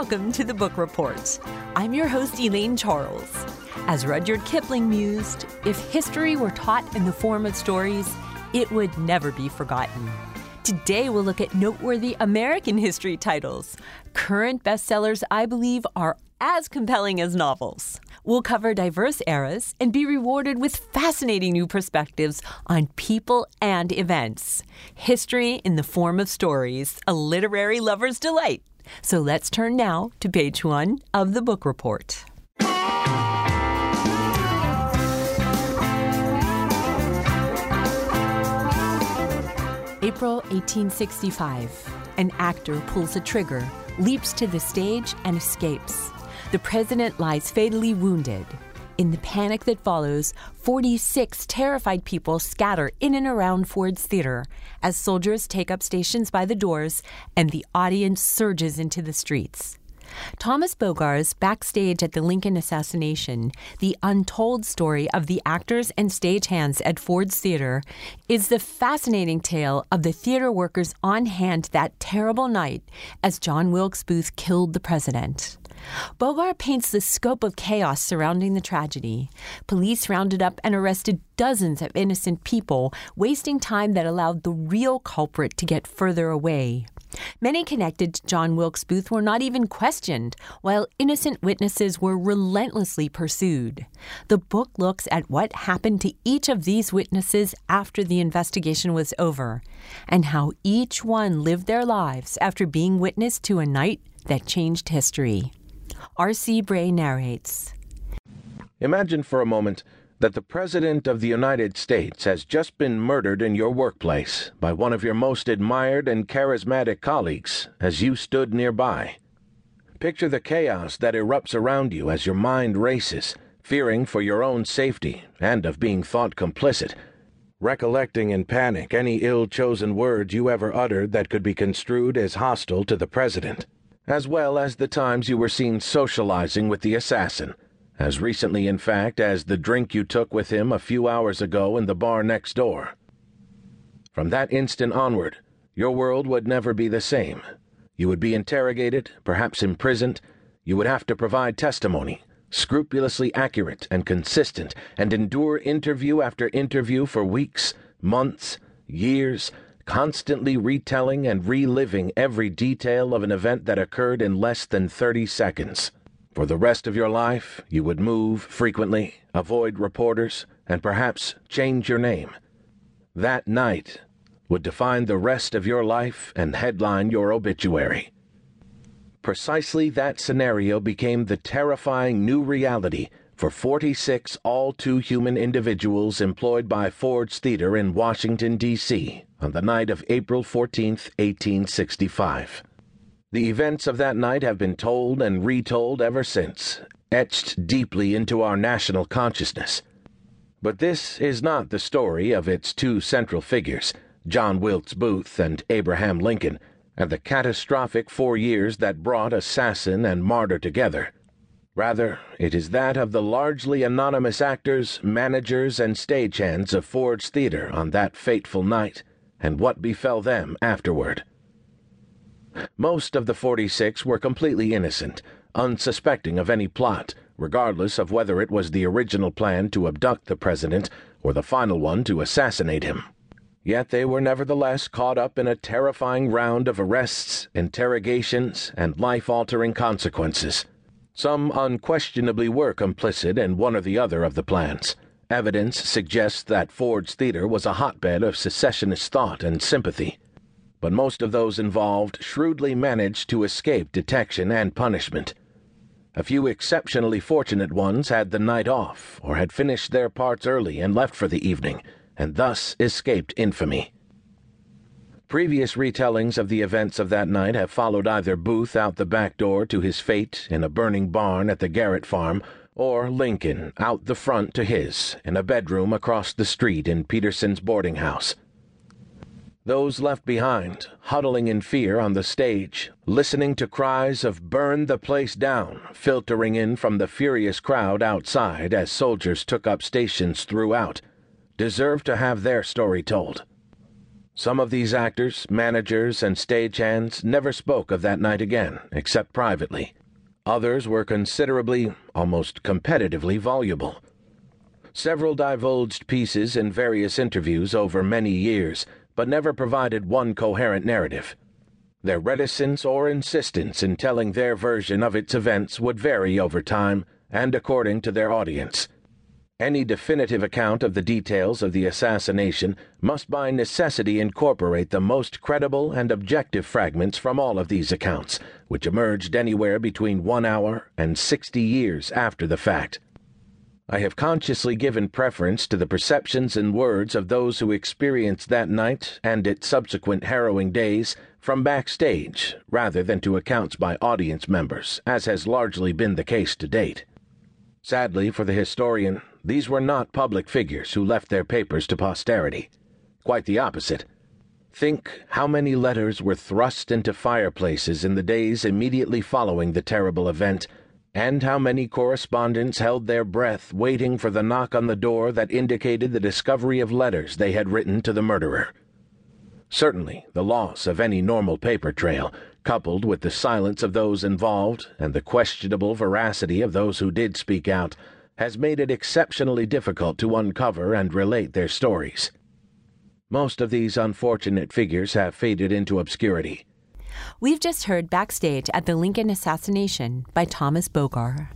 Welcome to the Book Report. I'm your host, Elaine Charles. As Rudyard Kipling mused, if history were taught in the form of stories, it would never be forgotten. Today, we'll look at noteworthy American history titles. Current bestsellers, I believe, are as compelling as novels. We'll cover diverse eras and be rewarded with fascinating new perspectives on people and events. History in the form of stories, a literary lover's delight. So let's turn now to page 1 of the Book Report. April 1865. An actor pulls a trigger, leaps to the stage, and escapes. The president lies fatally wounded. In the panic that follows, 46 terrified people scatter in and around Ford's Theater as soldiers take up stations by the doors and the audience surges into the streets. Thomas Bogar's Backstage at the Lincoln Assassination, the untold story of the actors and stagehands at Ford's Theater, is the fascinating tale of the theater workers on hand that terrible night as John Wilkes Booth killed the president. Bogart paints the scope of chaos surrounding the tragedy. Police rounded up and arrested dozens of innocent people, wasting time that allowed the real culprit to get further away. Many connected to John Wilkes Booth were not even questioned, while innocent witnesses were relentlessly pursued. The book looks at what happened to each of these witnesses after the investigation was over, and how each one lived their lives after being witness to a night that changed history. R.C. Bray narrates. Imagine for a moment that the President of the United States has just been murdered in your workplace by one of your most admired and charismatic colleagues as you stood nearby. Picture the chaos that erupts around you as your mind races, fearing for your own safety and of being thought complicit, recollecting in panic any ill-chosen words you ever uttered that could be construed as hostile to the President, as well as the times you were seen socializing with the assassin, as recently, in fact, as the drink you took with him a few hours ago in the bar next door. From that instant onward, your world would never be the same. You would be interrogated, perhaps imprisoned. You would have to provide testimony, scrupulously accurate and consistent, and endure interview after interview for weeks, months, years, constantly retelling and reliving every detail of an event that occurred in less than 30 seconds. For the rest of your life, you would move frequently, avoid reporters, and perhaps change your name. That night would define the rest of your life and headline your obituary. Precisely that scenario became the terrifying new reality for 46 all-too-human individuals employed by Ford's Theater in Washington, D.C., on the night of April 14, 1865. The events of that night have been told and retold ever since, etched deeply into our national consciousness. But this is not the story of its two central figures, John Wilkes Booth and Abraham Lincoln, and the catastrophic 4 years that brought assassin and martyr together. Rather, it is that of the largely anonymous actors, managers, and stagehands of Ford's Theater on that fateful night, and what befell them afterward. Most of the 46 were completely innocent, unsuspecting of any plot, regardless of whether it was the original plan to abduct the president or the final one to assassinate him. Yet they were nevertheless caught up in a terrifying round of arrests, interrogations, and life-altering consequences. Some unquestionably were complicit in one or the other of the plans. Evidence suggests that Ford's Theater was a hotbed of secessionist thought and sympathy. But most of those involved shrewdly managed to escape detection and punishment. A few exceptionally fortunate ones had the night off or had finished their parts early and left for the evening, and thus escaped infamy. Previous retellings of the events of that night have followed either Booth out the back door to his fate in a burning barn at the Garrett farm, or Lincoln out the front to his in a bedroom across the street in Peterson's boarding house. Those left behind, huddling in fear on the stage, listening to cries of "burn the place down" filtering in from the furious crowd outside as soldiers took up stations throughout, deserve to have their story told. Some of these actors, managers, and stagehands never spoke of that night again, except privately. Others were considerably, almost competitively voluble. Several divulged pieces in various interviews over many years, but never provided one coherent narrative. Their reticence or insistence in telling their version of its events would vary over time and according to their audience. Any definitive account of the details of the assassination must by necessity incorporate the most credible and objective fragments from all of these accounts, which emerged anywhere between 1 hour and 60 years after the fact. I have consciously given preference to the perceptions and words of those who experienced that night and its subsequent harrowing days from backstage, rather than to accounts by audience members, as has largely been the case to date. Sadly for the historian, these were not public figures who left their papers to posterity. Quite the opposite. Think how many letters were thrust into fireplaces in the days immediately following the terrible event, and how many correspondents held their breath waiting for the knock on the door that indicated the discovery of letters they had written to the murderer. Certainly, the loss of any normal paper trail, coupled with the silence of those involved and the questionable veracity of those who did speak out, has made it exceptionally difficult to uncover and relate their stories. Most of these unfortunate figures have faded into obscurity. We've just heard Backstage at the Lincoln Assassination by Thomas Bogar.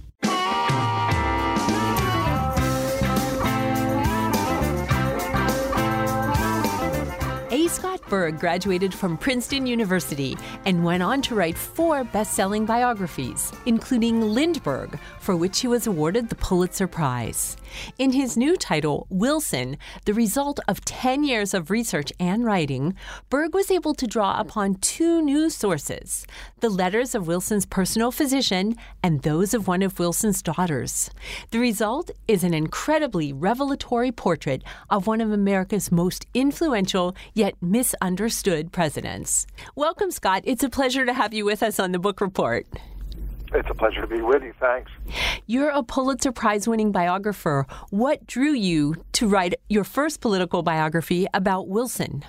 A. Scott Berg graduated from Princeton University and went on to write 4 best-selling biographies, including Lindbergh, for which he was awarded the Pulitzer Prize. In his new title, Wilson, the result of 10 years of research and writing, Berg was able to draw upon 2 news sources, the letters of Wilson's personal physician and those of one of Wilson's daughters. The result is an incredibly revelatory portrait of one of America's most influential yet misunderstood presidents. Welcome, Scott. It's a pleasure to have you with us on the Book Report. It's a pleasure to be with you. Thanks. You're a Pulitzer Prize-winning biographer. What drew you to write your first political biography about Wilson?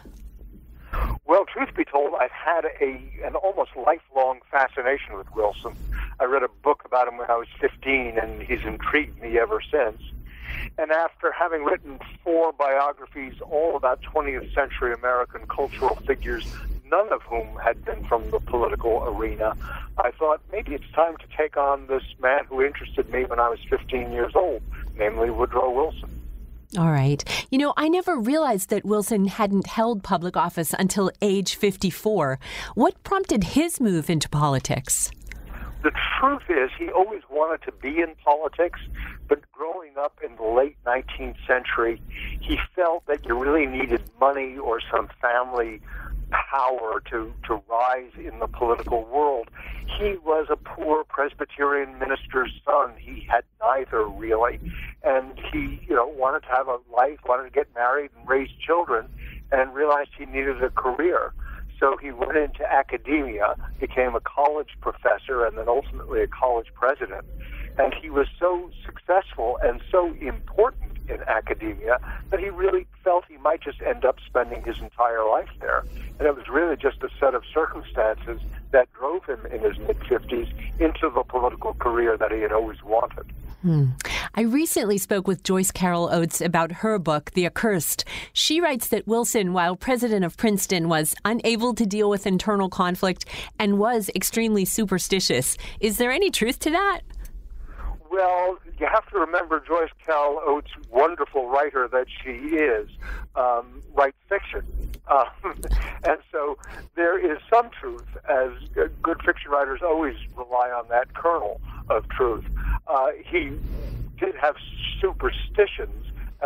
Well, truth be told, I've had an almost lifelong fascination with Wilson. I read a book about him when I was 15, and he's intrigued me ever since. And after having written 4 biographies, all about 20th century American cultural figures, none of whom had been from the political arena, I thought maybe it's time to take on this man who interested me when I was 15 years old, namely Woodrow Wilson. All right. You know, I never realized that Wilson hadn't held public office until age 54. What prompted his move into politics? The truth is, he always wanted to be in politics, but growing up in the late 19th century, he felt that you really needed money or some family power to rise in the political world. He was a poor Presbyterian minister's son. He had neither, really. And he, wanted to have a life, wanted to get married and raise children, and realized he needed a career. So he went into academia, became a college professor, and then ultimately a college president. And he was so successful and so important in academia that he really felt he might just end up spending his entire life there. And it was really just a set of circumstances that drove him in his mid-50s into the political career that he had always wanted. I recently spoke with Joyce Carol Oates about her book, The Accursed. She writes that Wilson, while president of Princeton, was unable to deal with internal conflict and was extremely superstitious. Is there any truth to that? Well, you have to remember Joyce Carol Oates, wonderful writer that she is, writes fiction. And so there is some truth, as good fiction writers always rely on that kernel of truth. He did have superstitions.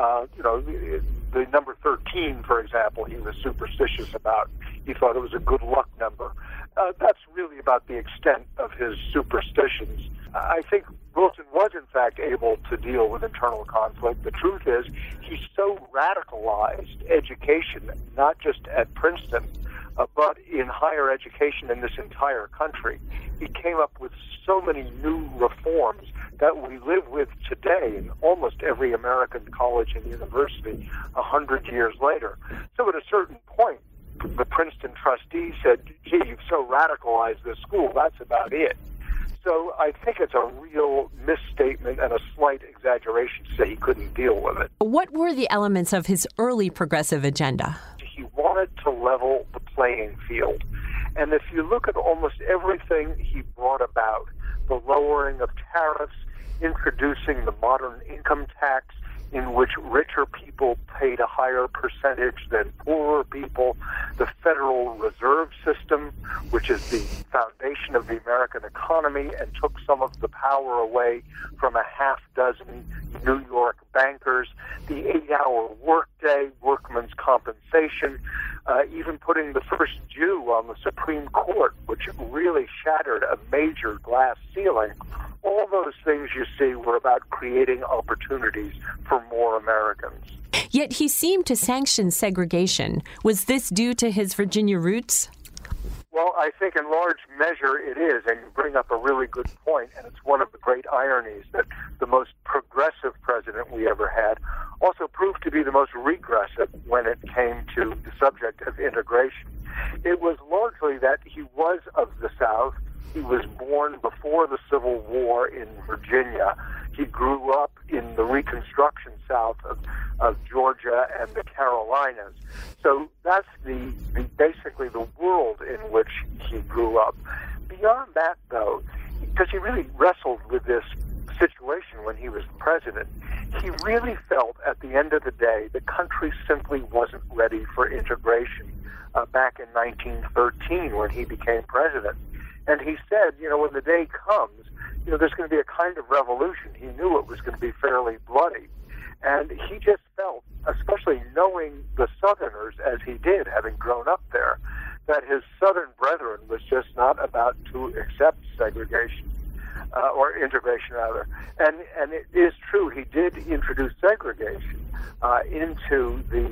The number 13, for example, he was superstitious about. He thought it was a good luck number. That's really about the extent of his superstitions. I think Wilson was, in fact, able to deal with internal conflict. The truth is, he so radicalized education, not just at Princeton, but in higher education in this entire country. He came up with so many new reforms that we live with today in almost every American college and university 100 years later. So at a certain point, the Princeton trustees said, gee, you've so radicalized this school, that's about it. So I think it's a real misstatement and a slight exaggeration to say he couldn't deal with it. What were the elements of his early progressive agenda? He wanted to level the playing field. And if you look at almost everything he brought about, the lowering of tariffs, introducing the modern income tax, in which richer people paid a higher percentage than poorer people, the Federal Reserve System, which is the foundation of the American economy and took some of the power away from a half dozen New York bankers, the 8-hour workday, workman's compensation, even putting the first Jew on the Supreme Court, which really shattered a major glass ceiling. All those things you see were about creating opportunities for more Americans. Yet he seemed to sanction segregation. Was this due to his Virginia roots? Well, I think in large measure it is, and you bring up a really good point, and it's one of the great ironies that the most progressive president we ever had also proved to be the most regressive when it came to the subject of integration. It was largely that he was of the South. He was born before the Civil War in Virginia. He grew up in the Reconstruction South of Georgia and the Carolinas. So that's basically the world in which he grew up. Beyond that, though, because he really wrestled with this situation when he was president, he really felt at the end of the day the country simply wasn't ready for integration back in 1913 when he became president. And he said, when the day comes, there's going to be a kind of revolution. He knew it was going to be fairly bloody. And he just felt, especially knowing the Southerners as he did, having grown up there, that his Southern brethren was just not about to accept segregation, or integration, rather. And it is true, he did introduce segregation into the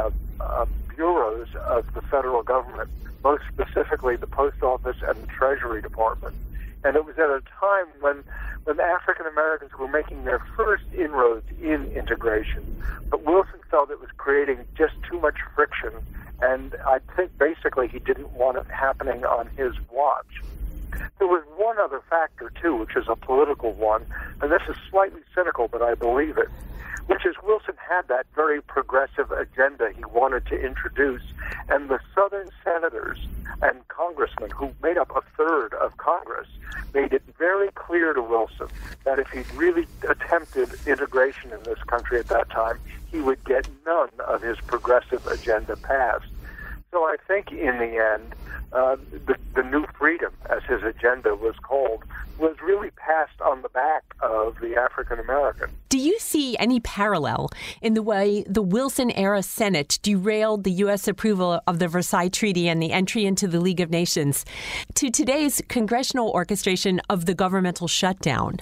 bureaus of the federal government, most specifically the Post Office and the Treasury Department. And it was at a time when African Americans were making their first inroads in integration. But Wilson felt it was creating just too much friction, and I think basically he didn't want it happening on his watch. There was one other factor, too, which is a political one, and this is slightly cynical, but I believe it, which is Wilson had that very progressive agenda he wanted to introduce, and the Southern senators and congressmen, who made up a third of Congress, made it very clear to Wilson that if he'd really attempted integration in this country at that time, he would get none of his progressive agenda passed. So I think in the end, the New Freedom, as his agenda was called, was really passed on the back of the African American. Do you see any parallel in the way the Wilson-era Senate derailed the U.S. approval of the Versailles Treaty and the entry into the League of Nations to today's congressional orchestration of the governmental shutdown?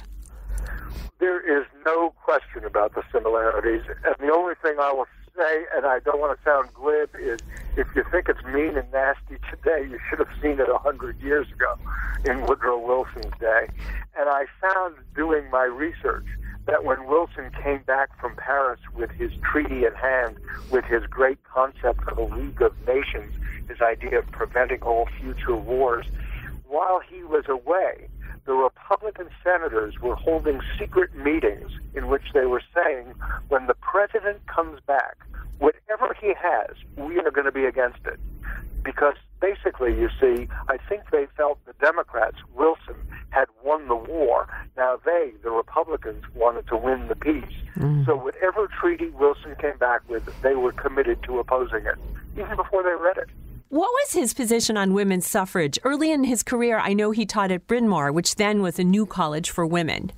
There is no question about the similarities, and the only thing I will say, and I don't want to sound glib, is if you think it's mean and nasty today, you should have seen it 100 years ago in Woodrow Wilson's day. And I found, doing my research, that when Wilson came back from Paris with his treaty in hand, with his great concept of a League of Nations, his idea of preventing all future wars, while he was away, the Republican senators were holding secret meetings in which they were saying, when the president comes back, whatever he has, we are going to be against it. Because basically, you see, I think they felt the Democrats, Wilson, had won the war. Now they, the Republicans, wanted to win the peace. So whatever treaty Wilson came back with, they were committed to opposing it, even before they read it. What was his position on women's suffrage? Early in his career, I know he taught at Bryn Mawr, which then was a new college for women.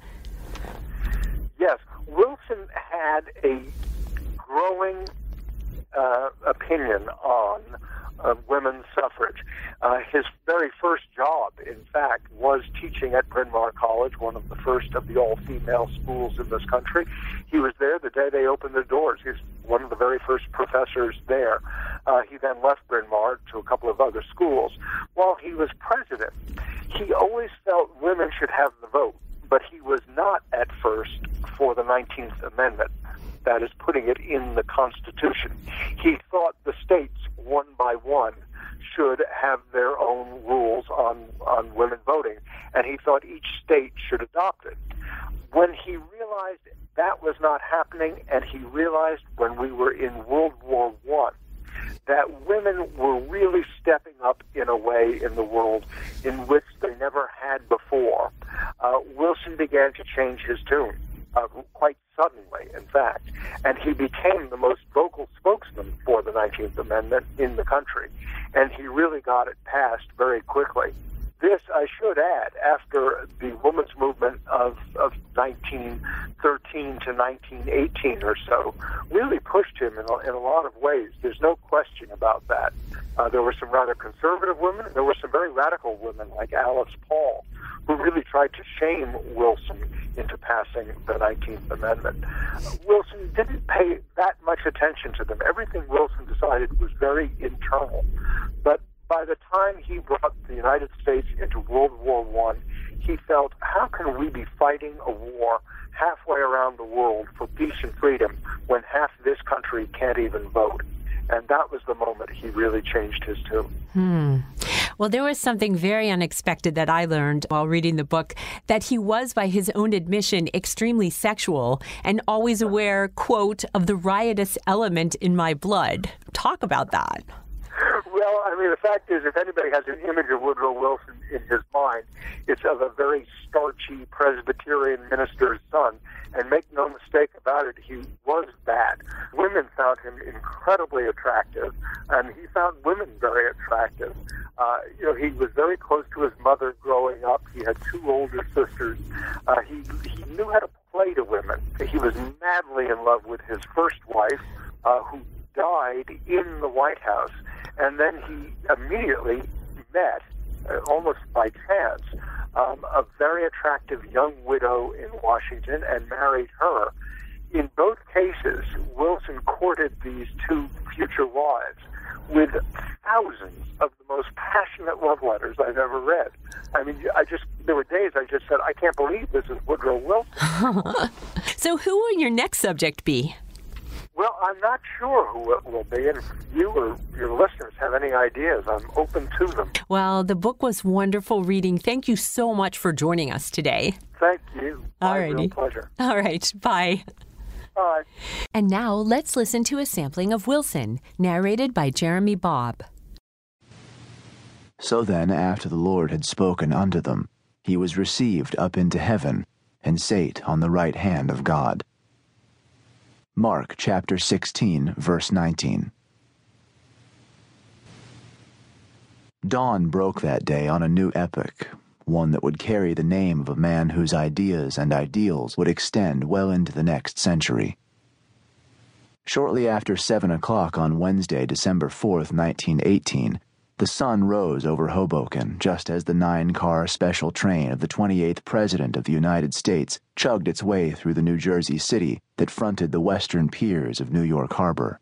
Yes, Wilson had a growing opinion on women's suffrage. His very first job, in fact, was teaching at Bryn Mawr College, one of the first of the all-female schools in this country. He was there the day they opened the doors. He was one of the very first professors there. He then left Bryn Mawr to a couple of other schools. While he was president, he always felt women should have the vote, but he was not at first for the 19th Amendment. That is, putting it in the Constitution. He thought the states one by one, should have their own rules on women voting, and he thought each state should adopt it. When he realized that was not happening, and he realized when we were in World War I that women were really stepping up in a way in the world in which they never had before, Wilson began to change his tune, quite suddenly, in fact, and he became the most vocal spokesman for the 19th Amendment in the country, and he really got it passed very quickly. This, I should add, after the women's movement of 1913 to 1918 or so, really pushed him in a lot of ways. There's no question about that. There were some rather conservative women. There were some very radical women like Alice Paul, who really tried to shame Wilson into passing the 19th Amendment. Wilson didn't pay that much attention to them. Everything Wilson decided was very internal. But by the time he brought the United States into World War I, he felt, how can we be fighting a war halfway around the world for peace and freedom when half this country can't even vote? And that was the moment he really changed his tune. Well, there was something very unexpected that I learned while reading the book, that he was, by his own admission, extremely sexual and always aware, quote, of the riotous element in my blood. Talk about that. Well, I mean, the fact is, if anybody has an image of Woodrow Wilson in his mind, it's of a very starchy Presbyterian minister's son. And make no mistake about it, he was that. Women found him incredibly attractive, and he found women very attractive. He was very close to his mother growing up. He had two older sisters. He knew how to play to women. He was madly in love with his first wife, who died in the White House. And then he immediately met, almost by chance, a very attractive young widow in Washington and married her. In both cases, Wilson courted these two future wives with thousands of the most passionate love letters I've ever read. I mean, there were days I just said, I can't believe this is Woodrow Wilson. So who will your next subject be? Well, I'm not sure who it will be, and if you or your listeners have any ideas, I'm open to them. Well, the book was wonderful reading. Thank you so much for joining us today. Thank you. All My real righty. pleasure. All right. Bye. Bye. And now let's listen to a sampling of Wilson, narrated by Jeremy Bobb. So then, after the Lord had spoken unto them, he was received up into heaven, and sate on the right hand of God. Mark chapter 16, verse 19. Dawn broke that day on a new epoch, one that would carry the name of a man whose ideas and ideals would extend well into the next century. Shortly after 7 o'clock on Wednesday, December 4th, 1918, the sun rose over Hoboken just as the 9-car special train of the 28th President of the United States chugged its way through the New Jersey city that fronted the western piers of New York Harbor.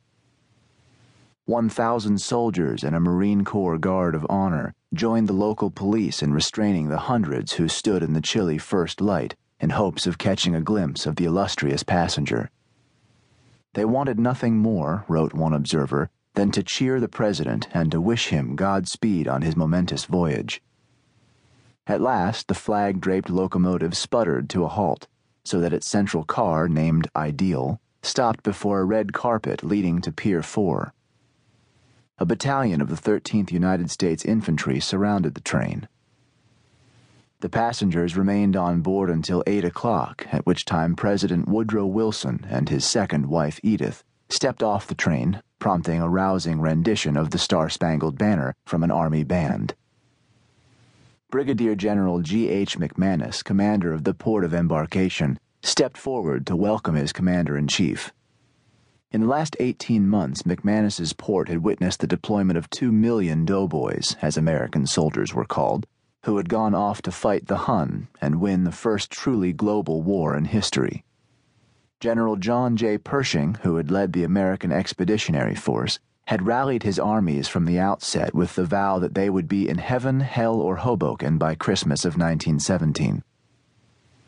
1,000 soldiers and a Marine Corps Guard of Honor joined the local police in restraining the hundreds who stood in the chilly first light in hopes of catching a glimpse of the illustrious passenger. They wanted nothing more, wrote one observer, than to cheer the president and to wish him Godspeed on his momentous voyage. At last, the flag-draped locomotive sputtered to a halt, so that its central car, named Ideal, stopped before a red carpet leading to Pier 4. A battalion of the 13th United States Infantry surrounded the train. The passengers remained on board until 8 o'clock, at which time President Woodrow Wilson and his second wife, Edith, stepped off the train, prompting a rousing rendition of the Star-Spangled Banner from an Army band. Brigadier General G.H. McManus, commander of the port of embarkation, stepped forward to welcome his commander-in-chief. In the last 18 months, McManus's port had witnessed the deployment of 2 million doughboys, as American soldiers were called, who had gone off to fight the Hun and win the first truly global war in history. General John J. Pershing, who had led the American Expeditionary Force, had rallied his armies from the outset with the vow that they would be in heaven, hell, or Hoboken by Christmas of 1917.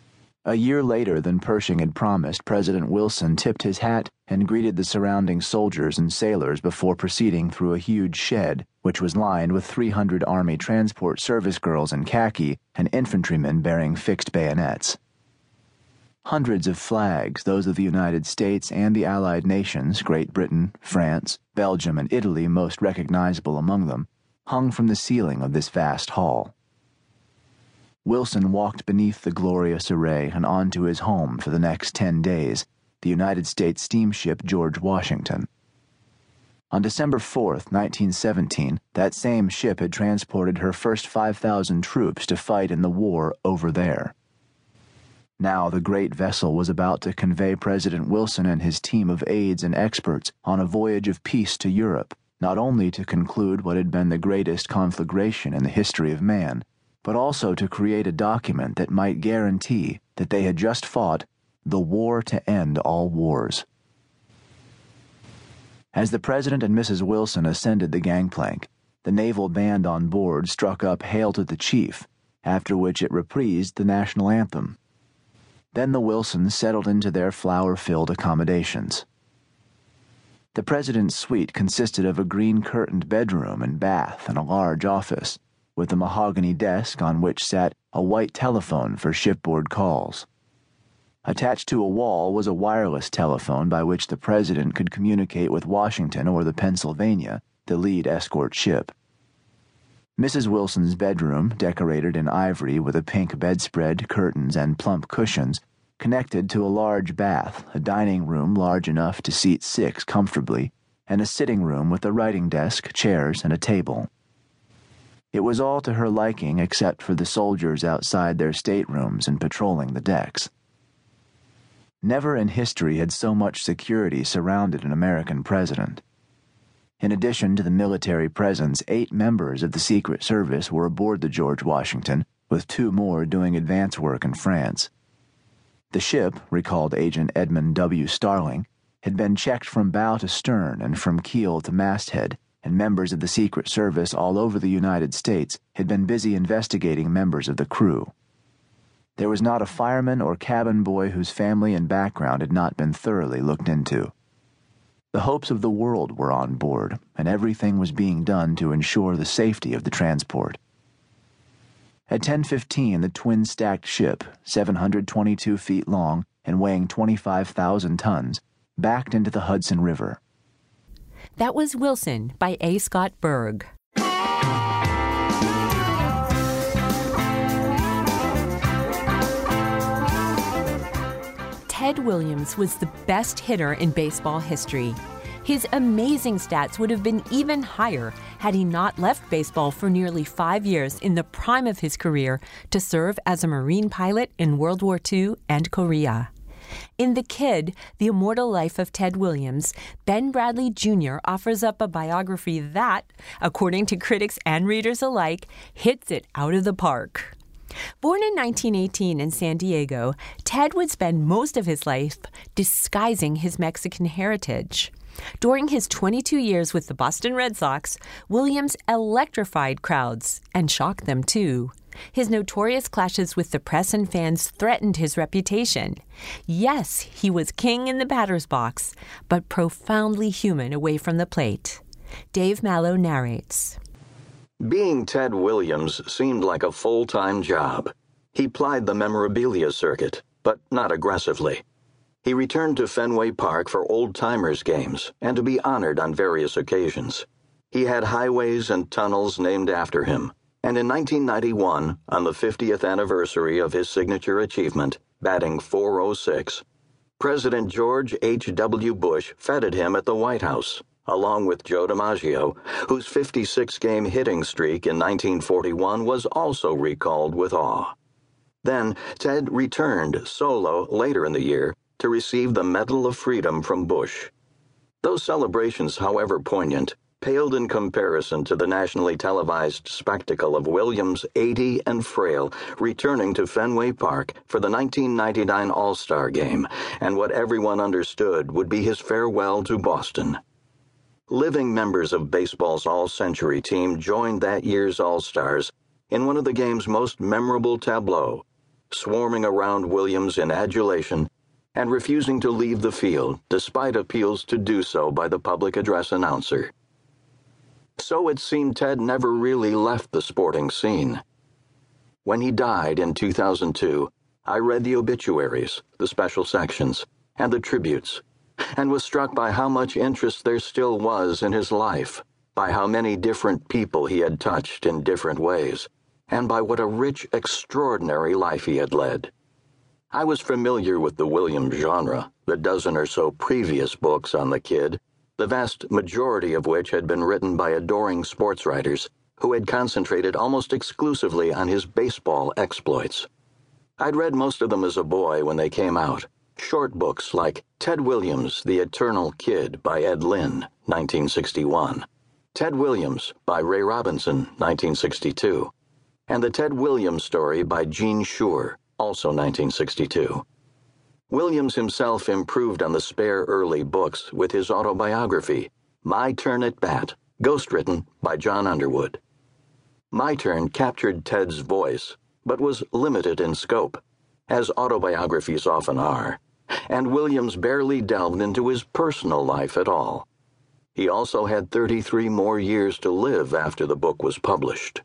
A year later than Pershing had promised, President Wilson tipped his hat and greeted the surrounding soldiers and sailors before proceeding through a huge shed, which was lined with 300 Army Transport Service girls in khaki and infantrymen bearing fixed bayonets. Hundreds of flags, those of the United States and the Allied nations, Great Britain, France, Belgium, and Italy most recognizable among them, hung from the ceiling of this vast hall. Wilson walked beneath the glorious array and on to his home for the next 10 days, the United States steamship George Washington. On December 4th, 1917, that same ship had transported her first 5,000 troops to fight in the war over there. Now the great vessel was about to convey President Wilson and his team of aides and experts on a voyage of peace to Europe, not only to conclude what had been the greatest conflagration in the history of man, but also to create a document that might guarantee that they had just fought the war to end all wars. As the President and Mrs. Wilson ascended the gangplank, the naval band on board struck up Hail to the Chief, after which it reprised the national anthem. Then the Wilsons settled into their flower-filled accommodations. The President's suite consisted of a green-curtained bedroom and bath and a large office, with a mahogany desk on which sat a white telephone for shipboard calls. Attached to a wall was a wireless telephone by which the President could communicate with Washington or the Pennsylvania, the lead escort ship. Mrs. Wilson's bedroom, decorated in ivory with a pink bedspread, curtains, and plump cushions, connected to a large bath, a dining room large enough to seat 6 comfortably, and a sitting room with a writing desk, chairs, and a table. It was all to her liking except for the soldiers outside their staterooms and patrolling the decks. Never in history had so much security surrounded an American president. In addition to the military presence, 8 members of the Secret Service were aboard the George Washington, with 2 more doing advance work in France. The ship, recalled Agent Edmund W. Starling, had been checked from bow to stern and from keel to masthead, and members of the Secret Service all over the United States had been busy investigating members of the crew. There was not a fireman or cabin boy whose family and background had not been thoroughly looked into. The hopes of the world were on board, and everything was being done to ensure the safety of the transport. At 10:15, the twin-stacked ship, 722 feet long and weighing 25,000 tons, backed into the Hudson River. That was Wilson by A. Scott Berg. Ted Williams was the best hitter in baseball history. His amazing stats would have been even higher had he not left baseball for nearly 5 years in the prime of his career to serve as a Marine pilot in World War II and Korea. In The Kid, The Immortal Life of Ted Williams, Ben Bradley Jr. offers up a biography that, according to critics and readers alike, hits it out of the park. Born in 1918 in San Diego, Ted would spend most of his life disguising his Mexican heritage. During his 22 years with the Boston Red Sox, Williams electrified crowds and shocked them too. His notorious clashes with the press and fans threatened his reputation. Yes, he was king in the batter's box, but profoundly human away from the plate. Dave Mallow narrates. Being Ted Williams seemed like a full-time job. He plied the memorabilia circuit, but not aggressively. He returned to Fenway Park for old-timers games and to be honored on various occasions. He had highways and tunnels named after him. And in 1991, on the 50th anniversary of his signature achievement, batting .406, President George H.W. Bush feted him at the White House, along with Joe DiMaggio, whose 56-game hitting streak in 1941 was also recalled with awe. Then, Ted returned solo later in the year to receive the Medal of Freedom from Bush. Those celebrations, however poignant, paled in comparison to the nationally televised spectacle of Williams, 80 and frail, returning to Fenway Park for the 1999 All-Star Game, and what everyone understood would be his farewell to Boston. Living members of baseball's All-Century team joined that year's All-Stars in one of the game's most memorable tableaux, swarming around Williams in adulation and refusing to leave the field despite appeals to do so by the public address announcer. So it seemed Ted never really left the sporting scene. When he died in 2002, I read the obituaries, the special sections, and the tributes, and was struck by how much interest there still was in his life, by how many different people he had touched in different ways, and by what a rich, extraordinary life he had led. I was familiar with the Williams genre, the dozen or so previous books on the kid, the vast majority of which had been written by adoring sports writers who had concentrated almost exclusively on his baseball exploits. I'd read most of them as a boy when they came out, short books like Ted Williams, The Eternal Kid by Ed Lynn, 1961, Ted Williams by Ray Robinson, 1962, and The Ted Williams Story by Gene Shure, also 1962. Williams himself improved on the spare early books with his autobiography, My Turn at Bat, ghostwritten by John Underwood. My Turn captured Ted's voice, but was limited in scope, as autobiographies often are, and Williams barely delved into his personal life at all. He also had 33 more years to live after the book was published.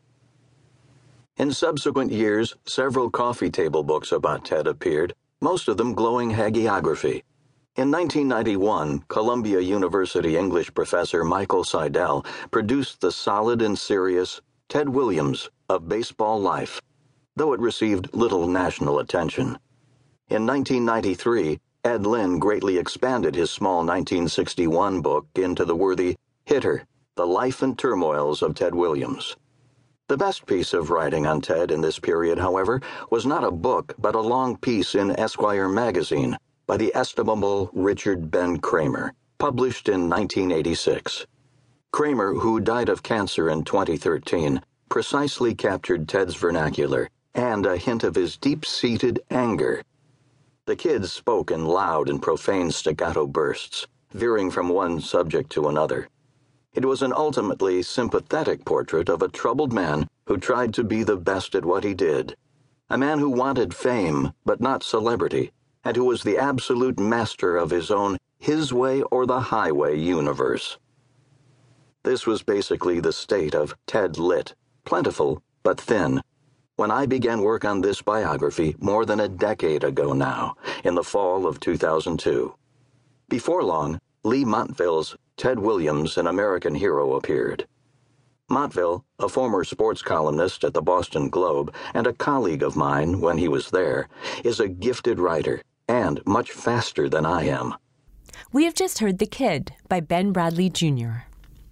In subsequent years, several coffee table books about Ted appeared, most of them glowing hagiography. In 1991, Columbia University English professor Michael Seidel produced the solid and serious Ted Williams of Baseball Life, though it received little national attention. In 1993, Ed Lynn greatly expanded his small 1961 book into the worthy Hitter, The Life and Turmoils of Ted Williams. The best piece of writing on Ted in this period, however, was not a book but a long piece in Esquire magazine by the estimable Richard Ben Kramer, published in 1986. Kramer, who died of cancer in 2013, precisely captured Ted's vernacular and a hint of his deep-seated anger. The kids spoke in loud and profane staccato bursts, veering from one subject to another. It was an ultimately sympathetic portrait of a troubled man who tried to be the best at what he did, a man who wanted fame but not celebrity, and who was the absolute master of his own his way or the highway universe. This was basically the state of Ted Lit, plentiful but thin, when I began work on this biography more than a decade ago now, in the fall of 2002. Before long, Lee Montville's Ted Williams, An American Hero appeared. Montville, a former sports columnist at the Boston Globe and a colleague of mine when he was there, is a gifted writer and much faster than I am. We have just heard The Kid by Ben Bradlee Jr.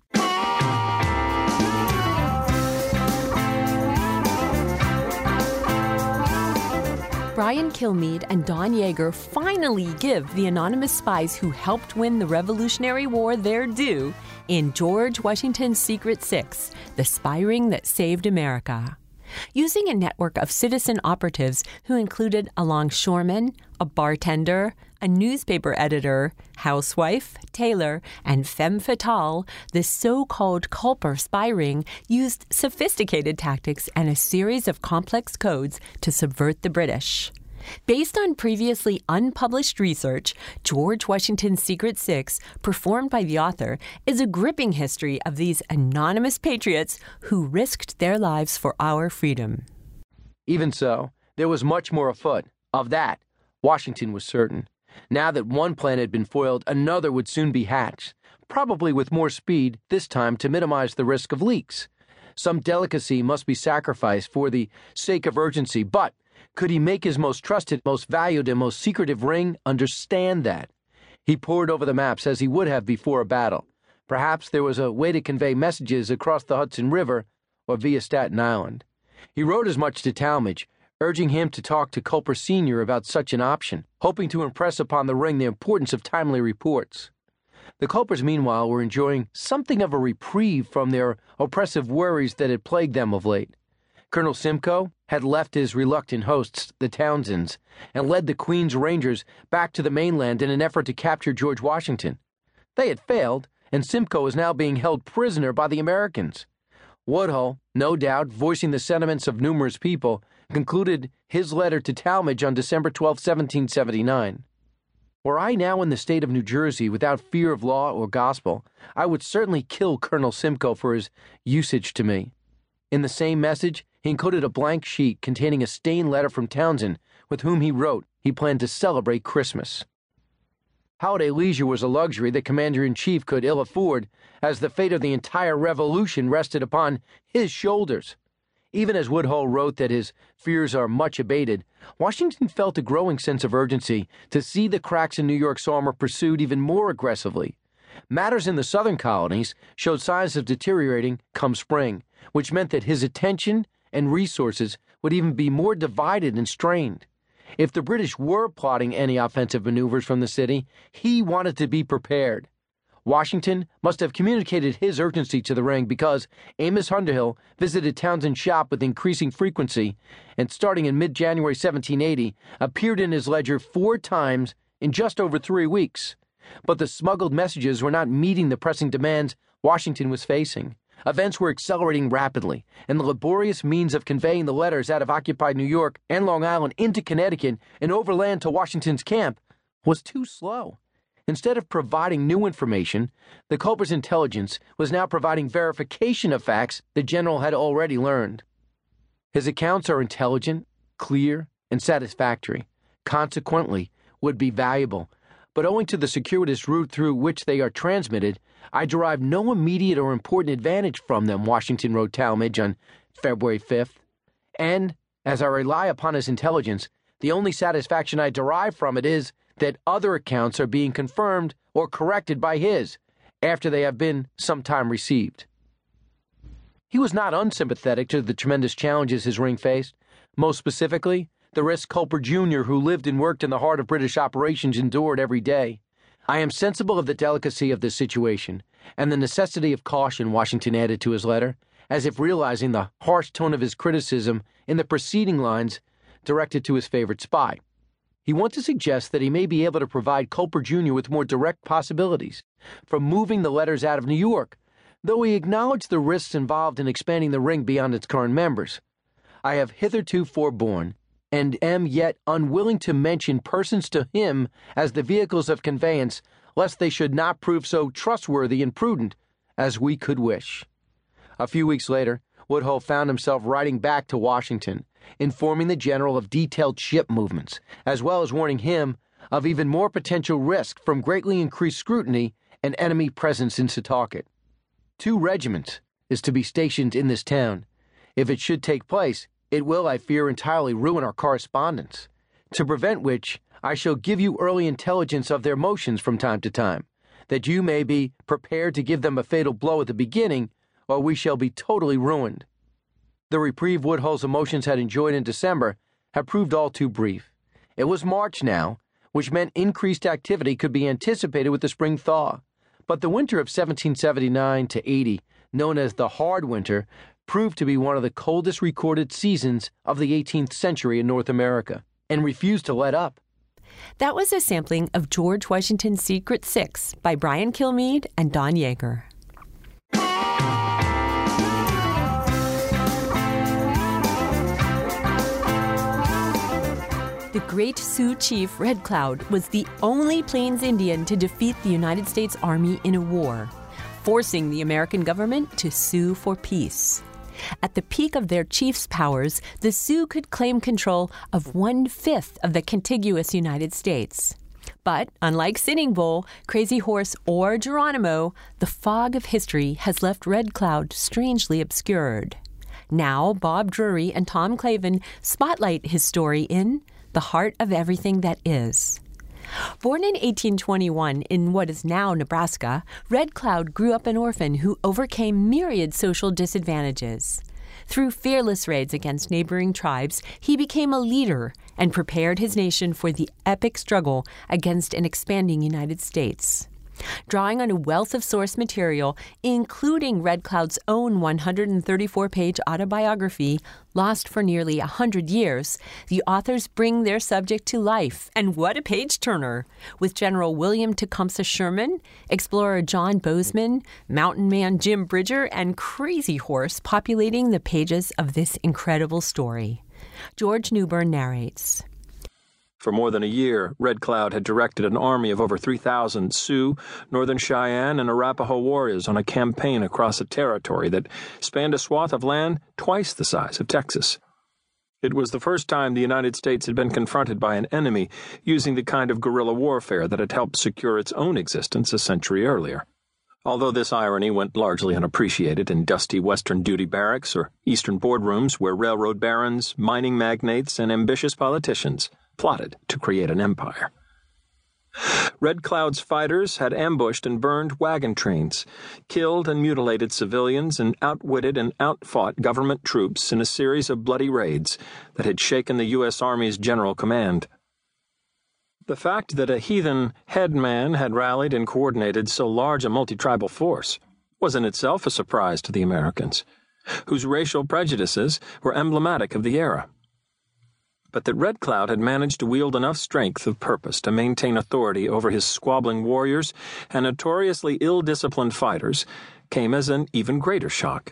Brian Kilmeade and Don Yeager finally give the anonymous spies who helped win the Revolutionary War their due in George Washington's Secret Six, the spy ring that saved America. Using a network of citizen operatives who included a longshoreman, a bartender, a newspaper editor, housewife, tailor, and femme fatale, the so-called Culper spy ring used sophisticated tactics and a series of complex codes to subvert the British. Based on previously unpublished research, George Washington's Secret Six, performed by the author, is a gripping history of these anonymous patriots who risked their lives for our freedom. Even so, there was much more afoot. Of that, Washington was certain. Now that one plan had been foiled, another would soon be hatched, probably with more speed, this time to minimize the risk of leaks. Some delicacy must be sacrificed for the sake of urgency, but could he make his most trusted, most valued, and most secretive ring understand that? He pored over the maps as he would have before a battle. Perhaps there was a way to convey messages across the Hudson River or via Staten Island. He wrote as much to Talmadge, urging him to talk to Culper Sr. about such an option, hoping to impress upon the ring the importance of timely reports. The Culpers, meanwhile, were enjoying something of a reprieve from their oppressive worries that had plagued them of late. Colonel Simcoe had left his reluctant hosts, the Townsends, and led the Queen's Rangers back to the mainland in an effort to capture George Washington. They had failed, and Simcoe is now being held prisoner by the Americans. Woodhull, no doubt voicing the sentiments of numerous people, concluded his letter to Talmadge on December 12, 1779. Were I now in the state of New Jersey without fear of law or gospel, I would certainly kill Colonel Simcoe for his usage to me. In the same message, he included a blank sheet containing a stained letter from Townsend, with whom he wrote he planned to celebrate Christmas. Holiday leisure was a luxury the Commander-in-Chief could ill afford, as the fate of the entire revolution rested upon his shoulders. Even as Woodhull wrote that his fears are much abated, Washington felt a growing sense of urgency to see the cracks in New York's armor pursued even more aggressively. Matters in the southern colonies showed signs of deteriorating come spring, which meant that his attention and resources would even be more divided and strained. If the British were plotting any offensive maneuvers from the city, he wanted to be prepared. Washington must have communicated his urgency to the ring because Amos Underhill visited Townsend's shop with increasing frequency and, starting in mid-January 1780, appeared in his ledger 4 times in just over 3 weeks. But the smuggled messages were not meeting the pressing demands Washington was facing. Events were accelerating rapidly, and the laborious means of conveying the letters out of occupied New York and Long Island into Connecticut and overland to Washington's camp was too slow. Instead of providing new information, the Culper's intelligence was now providing verification of facts the general had already learned. His accounts are intelligent, clear, and satisfactory, consequently would be valuable, but owing to the circuitous route through which they are transmitted, I derive no immediate or important advantage from them, Washington wrote Talmadge on February 5th. And, as I rely upon his intelligence, the only satisfaction I derive from it is that other accounts are being confirmed or corrected by his, after they have been some time received. He was not unsympathetic to the tremendous challenges his ring faced, most specifically, the risks Culper Jr., who lived and worked in the heart of British operations, endured every day. I am sensible of the delicacy of this situation, and the necessity of caution, Washington added to his letter, as if realizing the harsh tone of his criticism in the preceding lines directed to his favorite spy. He wants to suggest that he may be able to provide Culper Jr. with more direct possibilities for moving the letters out of New York, though he acknowledged the risks involved in expanding the ring beyond its current members. I have hitherto forborne, and am yet unwilling to mention persons to him as the vehicles of conveyance, lest they should not prove so trustworthy and prudent as we could wish. A few weeks later, Woodhull found himself writing back to Washington, informing the general of detailed ship movements, as well as warning him of even more potential risk from greatly increased scrutiny and enemy presence in Setauket. 2 regiments is to be stationed in this town. If it should take place, it will, I fear, entirely ruin our correspondence, to prevent which I shall give you early intelligence of their motions from time to time, that you may be prepared to give them a fatal blow at the beginning, or we shall be totally ruined. The reprieve Woodhull's emotions had enjoyed in December had proved all too brief. It was March now, which meant increased activity could be anticipated with the spring thaw. But the winter of 1779-80, known as the Hard Winter, proved to be one of the coldest recorded seasons of the 18th century in North America, and refused to let up. That was a sampling of George Washington's Secret Six by Brian Kilmeade and Don Yeager. The great Sioux chief Red Cloud was the only Plains Indian to defeat the United States Army in a war, forcing the American government to sue for peace. At the peak of their chief's powers, the Sioux could claim control of 1/5 of the contiguous United States. But unlike Sitting Bull, Crazy Horse, or Geronimo, the fog of history has left Red Cloud strangely obscured. Now, Bob Drury and Tom Clavin spotlight his story in The Heart of Everything That Is. Born in 1821 in what is now Nebraska, Red Cloud grew up an orphan who overcame myriad social disadvantages. Through fearless raids against neighboring tribes, he became a leader and prepared his nation for the epic struggle against an expanding United States. Drawing on a wealth of source material, including Red Cloud's own 134-page autobiography, lost for nearly 100 years, the authors bring their subject to life. And what a page-turner! With General William Tecumseh Sherman, explorer John Bozeman, mountain man Jim Bridger, and Crazy Horse populating the pages of this incredible story. George Newbern narrates. For more than a year, Red Cloud had directed an army of over 3,000 Sioux, Northern Cheyenne, and Arapaho warriors on a campaign across a territory that spanned a swath of land twice the size of Texas. It was the first time the United States had been confronted by an enemy using the kind of guerrilla warfare that had helped secure its own existence a century earlier. Although this irony went largely unappreciated in dusty Western duty barracks or Eastern boardrooms where railroad barons, mining magnates, and ambitious politicians plotted to create an empire. Red Cloud's fighters had ambushed and burned wagon trains, killed and mutilated civilians, and outwitted and outfought government troops in a series of bloody raids that had shaken the U.S. Army's general command. The fact that a heathen headman had rallied and coordinated so large a multi-tribal force was in itself a surprise to the Americans, whose racial prejudices were emblematic of the era. But that Red Cloud had managed to wield enough strength of purpose to maintain authority over his squabbling warriors and notoriously ill-disciplined fighters came as an even greater shock.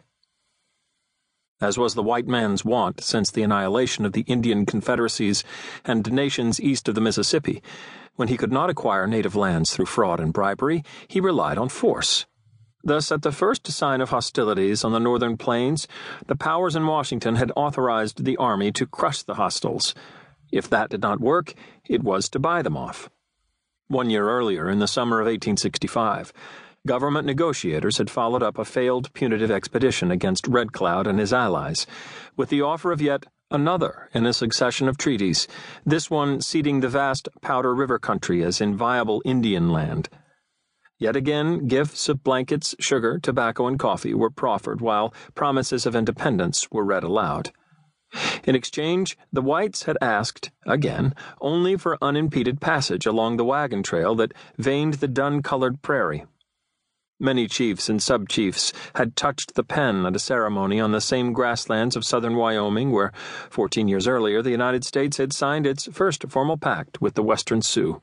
As was the white man's wont since the annihilation of the Indian confederacies and nations east of the Mississippi, when he could not acquire native lands through fraud and bribery, he relied on force. Thus, at the first sign of hostilities on the northern plains, the powers in Washington had authorized the army to crush the hostiles. If that did not work, it was to buy them off. 1 year earlier, in the summer of 1865, government negotiators had followed up a failed punitive expedition against Red Cloud and his allies, with the offer of yet another in a succession of treaties, this one ceding the vast Powder River country as inviolable Indian land. Yet again, gifts of blankets, sugar, tobacco, and coffee were proffered, while promises of independence were read aloud. In exchange, the whites had asked, again, only for unimpeded passage along the wagon trail that veined the dun-colored prairie. Many chiefs and sub-chiefs had touched the pen at a ceremony on the same grasslands of southern Wyoming where, 14 years earlier, the United States had signed its first formal pact with the Western Sioux.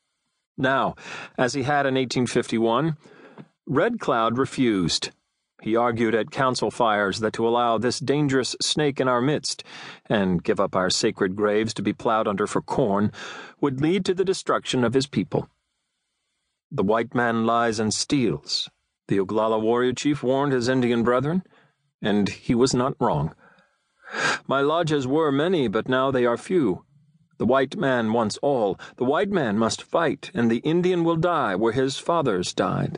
Now, as he had in 1851, Red Cloud refused. He argued at council fires that to allow this dangerous snake in our midst, and give up our sacred graves to be plowed under for corn, would lead to the destruction of his people. The white man lies and steals, the Oglala warrior chief warned his Indian brethren, and he was not wrong. My lodges were many, but now they are few. The white man wants all. The white man must fight, and the Indian will die where his fathers died.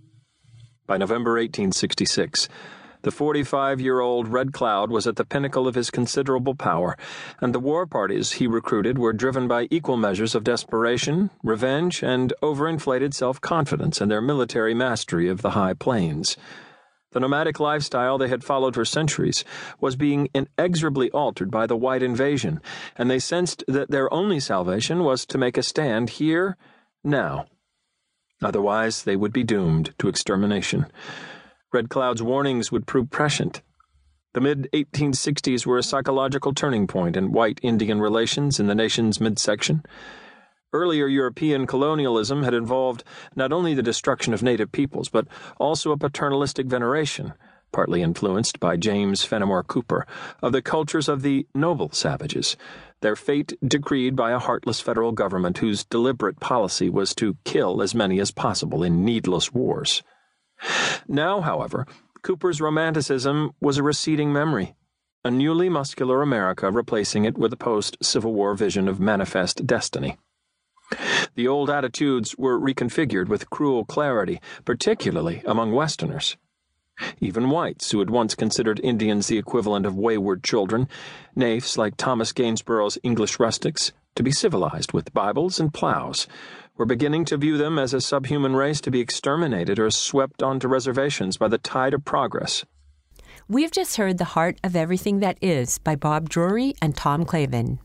By November 1866, the 45-year-old Red Cloud was at the pinnacle of his considerable power, and the war parties he recruited were driven by equal measures of desperation, revenge, and overinflated self-confidence in their military mastery of the high plains. The nomadic lifestyle they had followed for centuries was being inexorably altered by the white invasion, and they sensed that their only salvation was to make a stand here, now. Otherwise, they would be doomed to extermination. Red Cloud's warnings would prove prescient. The mid-1860s were a psychological turning point in white-Indian relations in the nation's midsection. Earlier European colonialism had involved not only the destruction of native peoples, but also a paternalistic veneration, partly influenced by James Fenimore Cooper, of the cultures of the noble savages, their fate decreed by a heartless federal government whose deliberate policy was to kill as many as possible in needless wars. Now, however, Cooper's romanticism was a receding memory, a newly muscular America replacing it with a post-Civil War vision of manifest destiny. The old attitudes were reconfigured with cruel clarity, particularly among Westerners. Even whites, who had once considered Indians the equivalent of wayward children, naifs like Thomas Gainsborough's English rustics, to be civilized with Bibles and plows, were beginning to view them as a subhuman race to be exterminated or swept onto reservations by the tide of progress. We've just heard The Heart of Everything That Is by Bob Drury and Tom Clavin.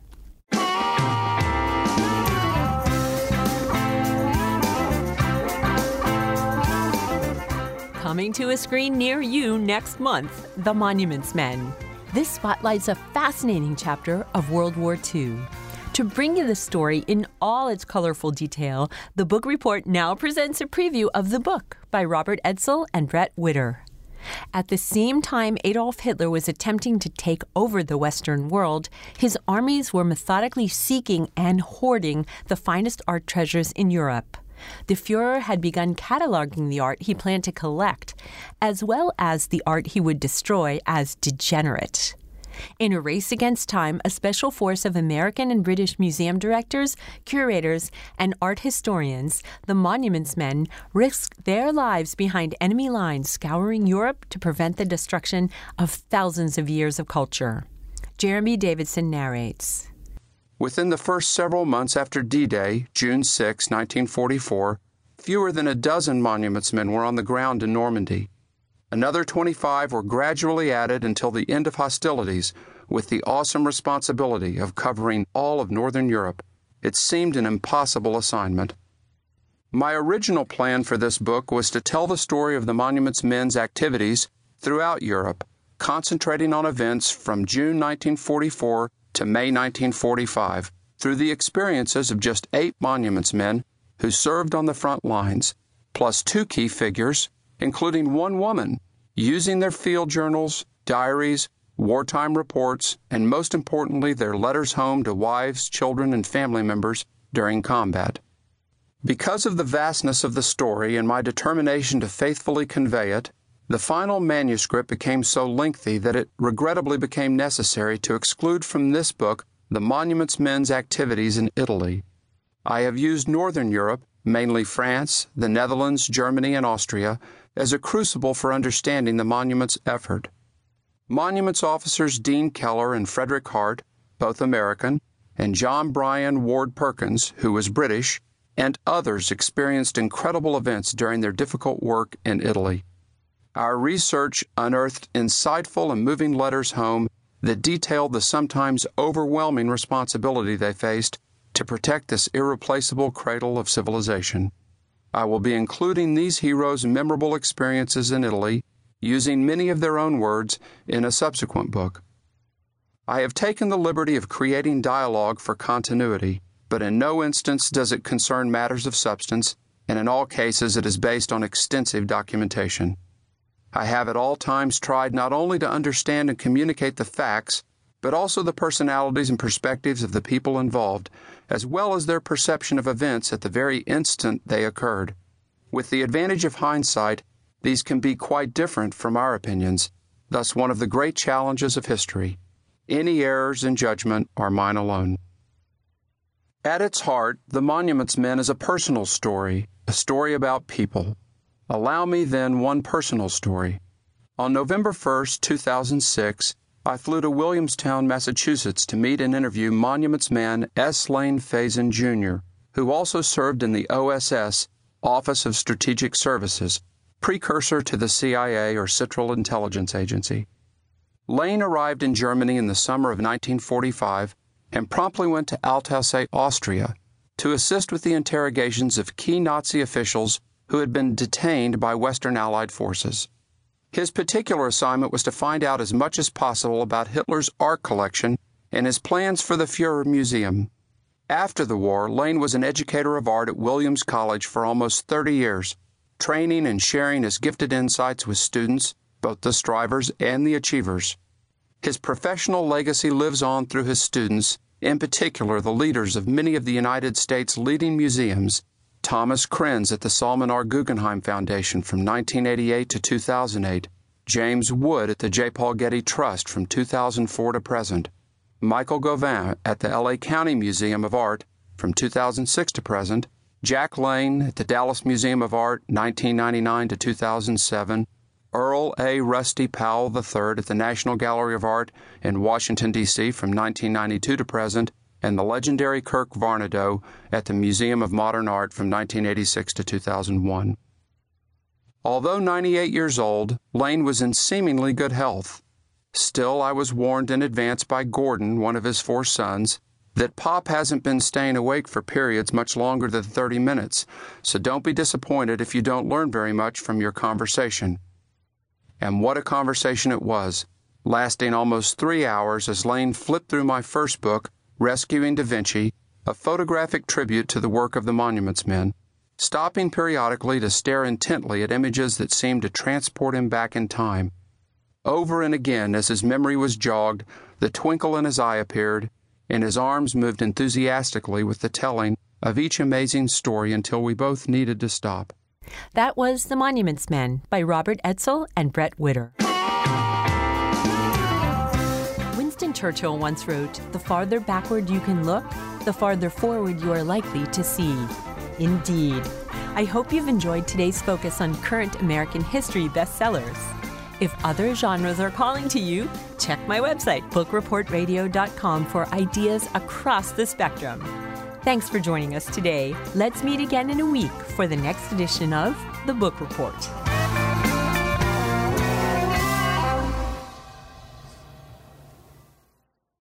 Coming to a screen near you next month, The Monuments Men. This spotlights a fascinating chapter of World War II. To bring you the story in all its colorful detail, the Book Report now presents a preview of the book by Robert Edsel and Brett Witter. At the same time Adolf Hitler was attempting to take over the Western world, his armies were methodically seeking and hoarding the finest art treasures in Europe. The Führer had begun cataloging the art he planned to collect, as well as the art he would destroy as degenerate. In a race against time, a special force of American and British museum directors, curators, and art historians, the Monuments Men, risked their lives behind enemy lines scouring Europe to prevent the destruction of thousands of years of culture. Jeremy Davidson narrates. Within the first several months after D-Day, June 6, 1944, fewer than a dozen Monuments Men were on the ground in Normandy. Another 25 were gradually added until the end of hostilities, with the awesome responsibility of covering all of Northern Europe. It seemed an impossible assignment. My original plan for this book was to tell the story of the Monuments Men's activities throughout Europe, concentrating on events from June 1944 to May 1945 through the experiences of just 8 Monuments Men who served on the front lines, plus 2 key figures, including one woman, using their field journals, diaries, wartime reports, and most importantly, their letters home to wives, children, and family members during combat. Because of the vastness of the story and my determination to faithfully convey it, the final manuscript became so lengthy that it regrettably became necessary to exclude from this book the Monuments Men's activities in Italy. I have used Northern Europe, mainly France, the Netherlands, Germany, and Austria, as a crucible for understanding the Monuments effort. Monuments officers Dean Keller and Frederick Hart, both American, and John Bryan Ward Perkins, who was British, and others experienced incredible events during their difficult work in Italy. Our research unearthed insightful and moving letters home that detailed the sometimes overwhelming responsibility they faced to protect this irreplaceable cradle of civilization. I will be including these heroes' memorable experiences in Italy, using many of their own words, in a subsequent book. I have taken the liberty of creating dialogue for continuity, but in no instance does it concern matters of substance, and in all cases it is based on extensive documentation. I have at all times tried not only to understand and communicate the facts, but also the personalities and perspectives of the people involved, as well as their perception of events at the very instant they occurred. With the advantage of hindsight, these can be quite different from our opinions, thus one of the great challenges of history. Any errors in judgment are mine alone. At its heart, The Monuments Men is a personal story, a story about people. Allow me then one personal story. On November 1, 2006, I flew to Williamstown, Massachusetts to meet and interview Monuments Man S. Lane Faison, Jr., who also served in the OSS, Office of Strategic Services, precursor to the CIA or Central Intelligence Agency. Lane arrived in Germany in the summer of 1945 and promptly went to Altaussee, Austria, to assist with the interrogations of key Nazi officials who had been detained by Western Allied forces. His particular assignment was to find out as much as possible about Hitler's art collection and his plans for the Führer Museum. After the war, Lane was an educator of art at Williams College for almost 30 years, training and sharing his gifted insights with students, both the strivers and the achievers. His professional legacy lives on through his students, in particular the leaders of many of the United States' leading museums, Thomas Krenz at the Salman R. Guggenheim Foundation from 1988 to 2008, James Wood at the J. Paul Getty Trust from 2004 to present, Michael Gauvin at the L.A. County Museum of Art from 2006 to present, Jack Lane at the Dallas Museum of Art 1999 to 2007, Earl A. Rusty Powell III at the National Gallery of Art in Washington, D.C. from 1992 to present, and the legendary Kirk Varnedoe at the Museum of Modern Art from 1986 to 2001. Although 98 years old, Lane was in seemingly good health. Still, I was warned in advance by Gordon, one of his 4 sons, that Pop hasn't been staying awake for periods much longer than 30 minutes, so don't be disappointed if you don't learn very much from your conversation. And what a conversation it was, lasting almost 3 hours as Lane flipped through my first book, Rescuing Da Vinci, a photographic tribute to the work of the Monuments Men, stopping periodically to stare intently at images that seemed to transport him back in time. Over and again, as his memory was jogged, the twinkle in his eye appeared, and his arms moved enthusiastically with the telling of each amazing story until we both needed to stop. That was The Monuments Men by Robert Edsel and Brett Witter. Winston Churchill once wrote, "The farther backward you can look, the farther forward you are likely to see." Indeed. I hope you've enjoyed today's focus on current American history bestsellers. If other genres are calling to you, check my website, bookreportradio.com, for ideas across the spectrum. Thanks for joining us today. Let's meet again in a week for the next edition of The Book Report.